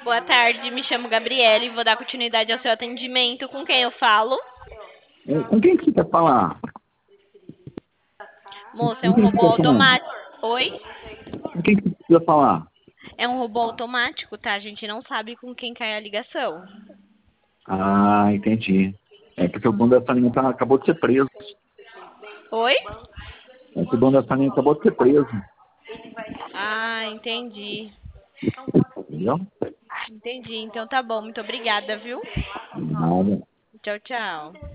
Boa tarde, me chamo Gabriele e vou dar continuidade ao seu atendimento. Com quem eu falo? Com quem que você quer falar? Moça, é Com um quem que robô você quer falar? automático. Oi? Com quem que você precisa falar? É um robô automático, tá? A gente não sabe com quem cai a ligação. Ah, entendi. É porque o dono dessa linha acabou de ser preso. Oi? É que o dono dessa linha acabou de ser preso. Ah, entendi. Entendeu? Entendi. Então tá bom. Muito obrigada, viu? Nada. Tchau, tchau.